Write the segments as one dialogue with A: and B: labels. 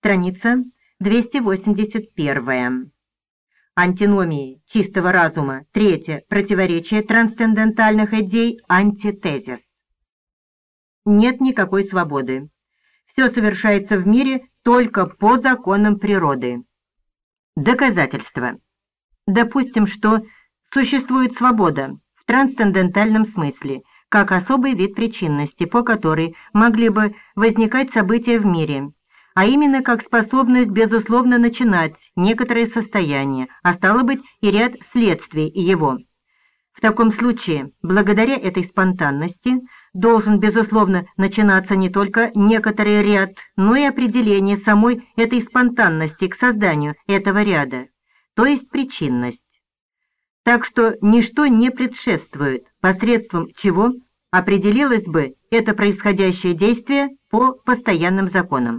A: Страница 281. Антиномии чистого разума. Третье. Противоречие трансцендентальных идей. Антитезис. Нет никакой свободы. Все совершается в мире только по законам природы. Доказательство. Допустим, что существует свобода в трансцендентальном смысле, как особый вид причинности, по которой могли бы возникать события в мире, а именно как способность безусловно начинать некоторые состояния, а стало быть и ряд следствий его. В таком случае, благодаря этой спонтанности, должен безусловно начинаться не только некоторый ряд, но и определение самой этой спонтанности к созданию этого ряда, то есть причинность. Так что ничто не предшествует, посредством чего определилось бы это происходящее действие по постоянным законам.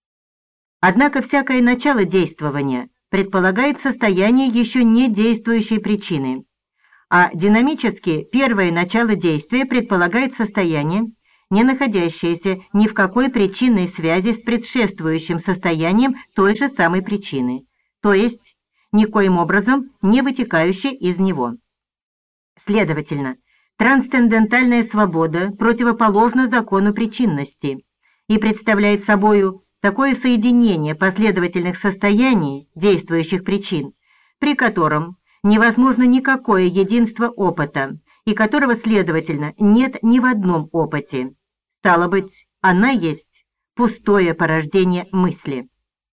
A: Однако всякое начало действования предполагает состояние еще не действующей причины, а динамически первое начало действия предполагает состояние, не находящееся ни в какой причинной связи с предшествующим состоянием той же самой причины, то есть никоим образом не вытекающее из него. Следовательно, трансцендентальная свобода противоположна закону причинности и представляет собою такое соединение последовательных состояний, действующих причин, при котором невозможно никакое единство опыта, и которого, следовательно, нет ни в одном опыте. Стало быть, она есть пустое порождение мысли.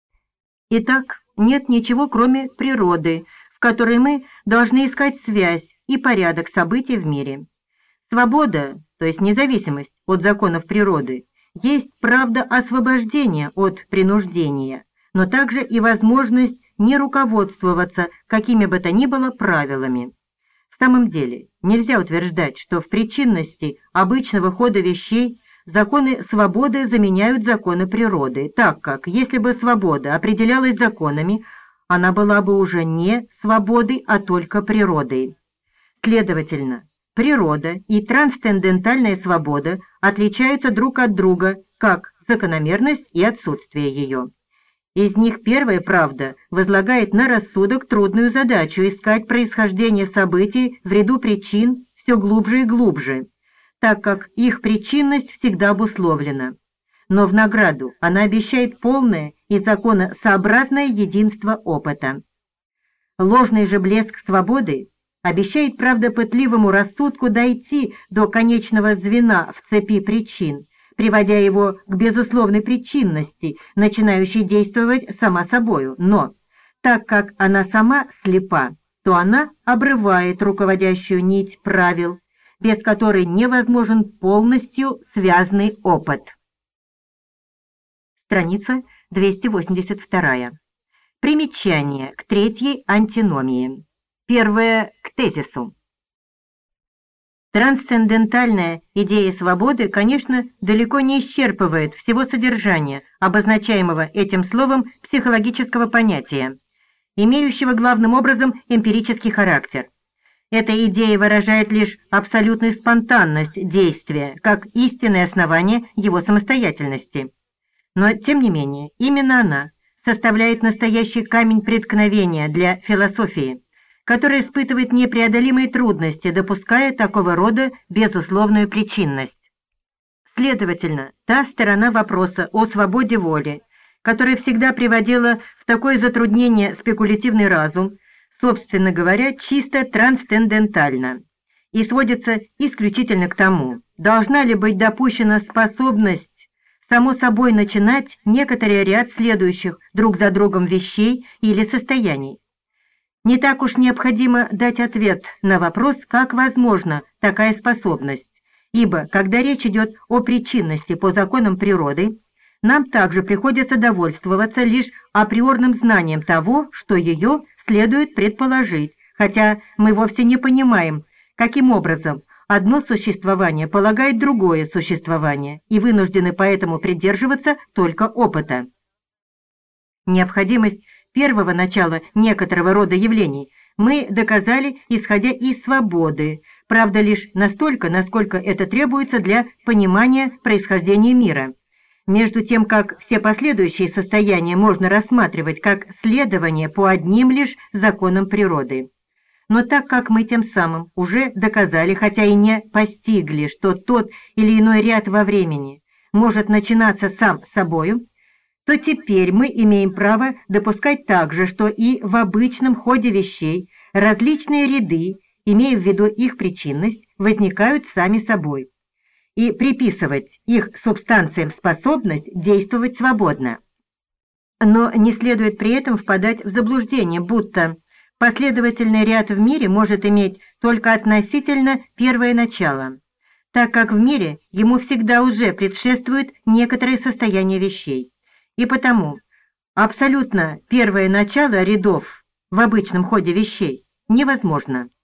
A: Итак, нет ничего, кроме природы, в которой мы должны искать связь и порядок событий в мире. Свобода, то есть независимость от законов природы, есть правда освобождения от принуждения, но также и возможность не руководствоваться какими бы то ни было правилами. В самом деле, нельзя утверждать, что в причинности обычного хода вещей законы свободы заменяют законы природы, так как, если бы свобода определялась законами, она была бы уже не свободой, а только природой. Следовательно, природа и трансцендентальная свобода отличаются друг от друга, как закономерность и отсутствие ее. Из них первая, правда, возлагает на рассудок трудную задачу искать происхождение событий в ряду причин все глубже и глубже, так как их причинность всегда обусловлена. Но в награду она обещает полное и законосообразное единство опыта. Ложный же блеск свободы обещает, правда, пытливому рассудку дойти до конечного звена в цепи причин, приводя его к безусловной причинности, начинающей действовать сама собою. Но, так как она сама слепа, то она обрывает руководящую нить правил, без которой невозможен полностью связанный опыт. Страница 282. Примечание к третьей антиномии. Первое к тезису. Трансцендентальная идея свободы, конечно, далеко не исчерпывает всего содержания, обозначаемого этим словом психологического понятия, имеющего главным образом эмпирический характер. Эта идея выражает лишь абсолютную спонтанность действия, как истинное основание его самостоятельности. Но, тем не менее, именно она составляет настоящий камень преткновения для философии, которая испытывает непреодолимые трудности, допуская такого рода безусловную причинность. Следовательно, та сторона вопроса о свободе воли, которая всегда приводила в такое затруднение спекулятивный разум, собственно говоря, чисто трансцендентальна и сводится исключительно к тому, должна ли быть допущена способность само собой начинать некоторый ряд следующих друг за другом вещей или состояний. Не так уж необходимо дать ответ на вопрос, как возможна такая способность, ибо, когда речь идет о причинности по законам природы, нам также приходится довольствоваться лишь априорным знанием того, что ее следует предположить, хотя мы вовсе не понимаем, каким образом одно существование полагает другое существование, и вынуждены поэтому придерживаться только опыта. Необходимость первого начала некоторого рода явлений мы доказали, исходя из свободы, правда лишь настолько, насколько это требуется для понимания происхождения мира. между тем как все последующие состояния можно рассматривать как следование по одним лишь законам природы. Но так как мы тем самым уже доказали, хотя и не постигли, что тот или иной ряд во времени может начинаться сам собою, то теперь мы имеем право допускать также, что и в обычном ходе вещей различные ряды, имея в виду их причинность, возникают сами собой, и приписывать их субстанциям способность действовать свободно. Но не следует при этом впадать в заблуждение, будто последовательный ряд в мире может иметь только относительно первое начало, так как в мире ему всегда уже предшествует некоторое состояние вещей, и потому абсолютно первое начало рядов в обычном ходе вещей невозможно.